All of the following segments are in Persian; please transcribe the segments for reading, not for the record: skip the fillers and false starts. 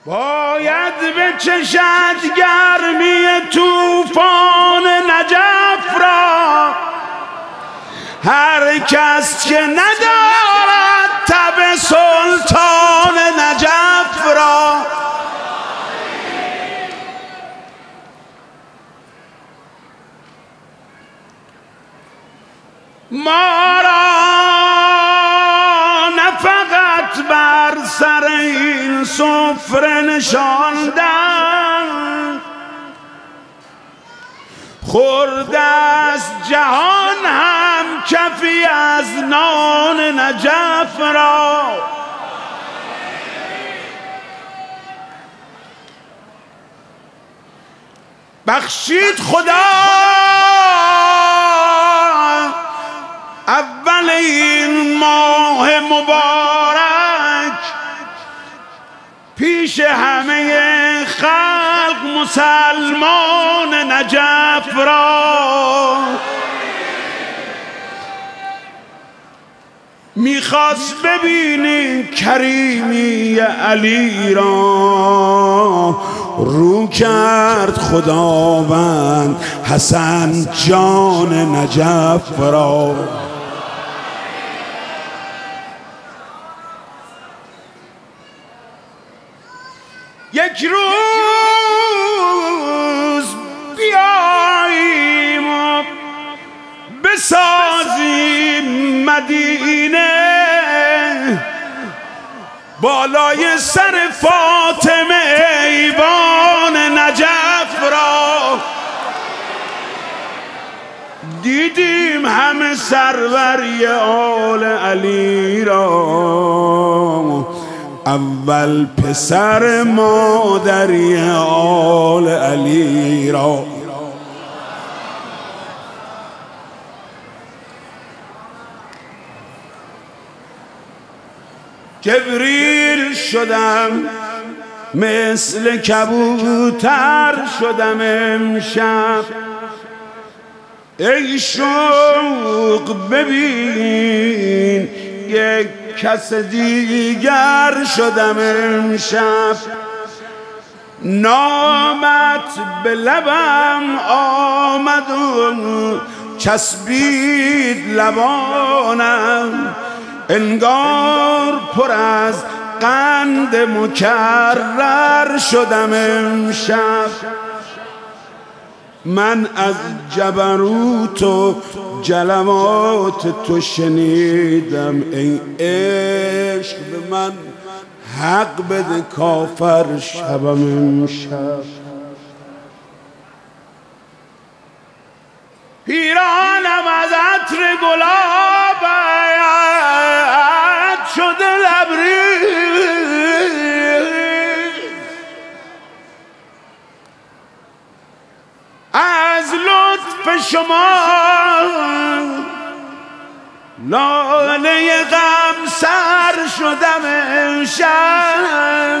باید بچشد گرمی طوفان نجف را هر کس که ندارد تب سلطان نجف را. ما را نه فقط بر سر این سفره نشاندند، خورده است جهان هم کفی از نان نجف را. بخشید خدا اول این ماه مبارک پیش همه خلق مسلمان نجف را. میخواست ببینی کریمی علی را، رو کرد خداوند حسن جان نجف را. یک روز بیاییم و بسازیم مدینه بالای سر فاطمه ایوان نجف را. دیدیم همه سروری آل علی را، اول پسر مادری آل علی را. جبریل شدم مثل کبوتر شدم امشب، ای شوق ببین یک کس دیگر شدم امشب. نامت به لبم آمد و چسبید لبانم، انگار پر از قند مکرر شدم امشب. من از جبروت و جلوات تو شنیدم، ای عشق به من حق بده کافر شبم امشب. پیرانم از عطر گلابت شده لبریز، از لطف شما لاله غم سر شدم امشب.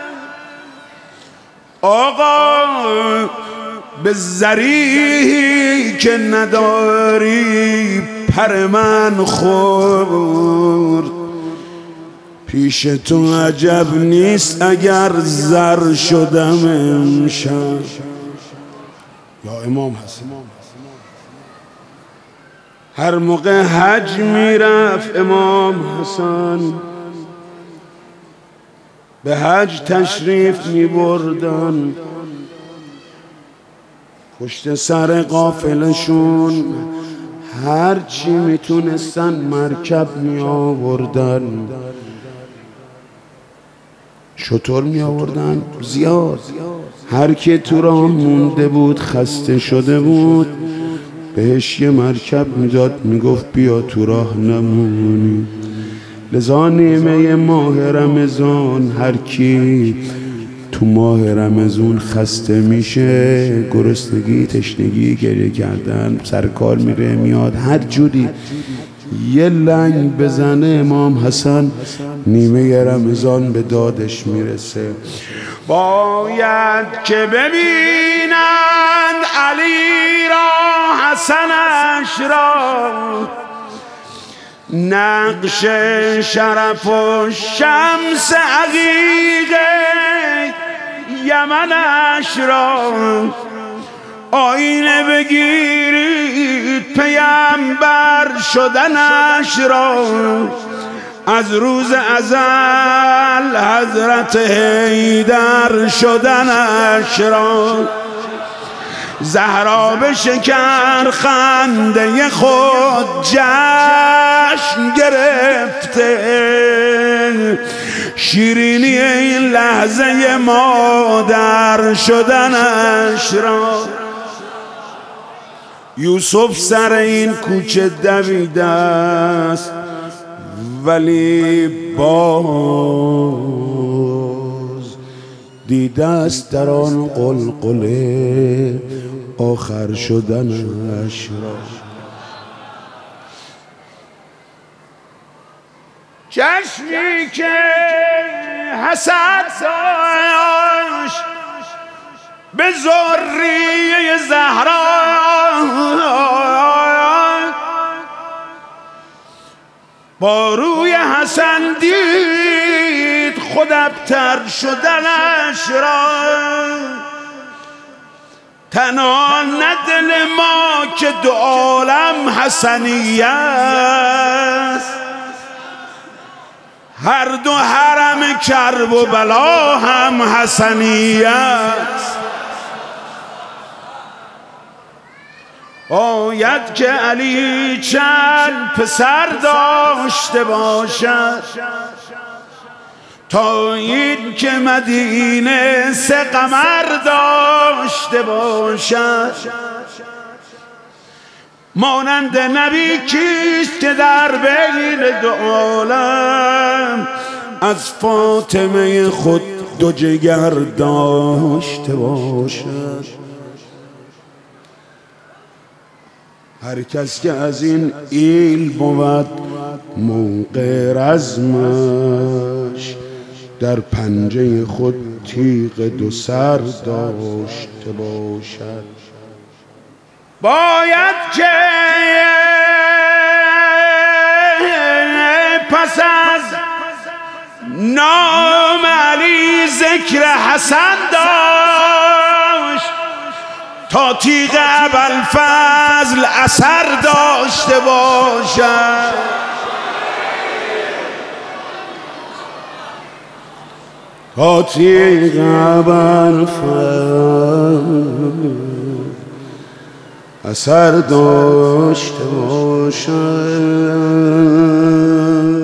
آقا به زری که نداری پر من خورد، پیش تو عجب نیست اگر زر شدم امشب. یا امام حسن هر موقع حج میرفت امام حسن به حج تشریف میبردن، پشت سر قافلشون هر چی میتونستن مرکب می آوردن، شتر می آوردن زیاد. هر کی تو راه مونده بود خسته شده بود بهش یه مرکب میداد، میگفت بیا تو راه نمونی. لذا نیمه ماه رمضان هر کی تو ماه رمضان خسته میشه، گرسنگی تشنگی گریه کردن، سر کار میره میاد، هر جوری یه لنگ بزنه امام حسن نیمه رمضان به دادش میرسه. باید که ببینند علی را حسنش را، نقش شرف و شمس عقیقه یمنش را آینه بگیرید پیامبر شدنش را از روز ازل حضرت حیدر شدنش را زهرا به شکر خنده خود جشن گرفته شیرینی این لحظه مادر شدنش را یوسف سر این کوچه دویده است ولی باز دیده است در آن قلقله آخر شدنش را چشمی که حسد داشت به ذریه زهرا با روی حسن دید خود ابتر شدنش را تنها نه دل ما که دو عالم حسنیه است هر دو حرم کرب و بلا هم حسنیه است باید که علی چند پسر داشته باشد تا این که مدینه سه قمر داشته باشد مانند نبی کیست که در بین دو عالم از فاطمه خود دو جگر داشته باشد هر کس که از این ایل بود موقع رزمش در پنجه خود تیغ دو سر داشته باشد باید که پس از نام علی ذکر حسن داشت تا تیغ ابوالفضل اثر داشته باشد تا تیغ ابوالفضل اثر داشته باشد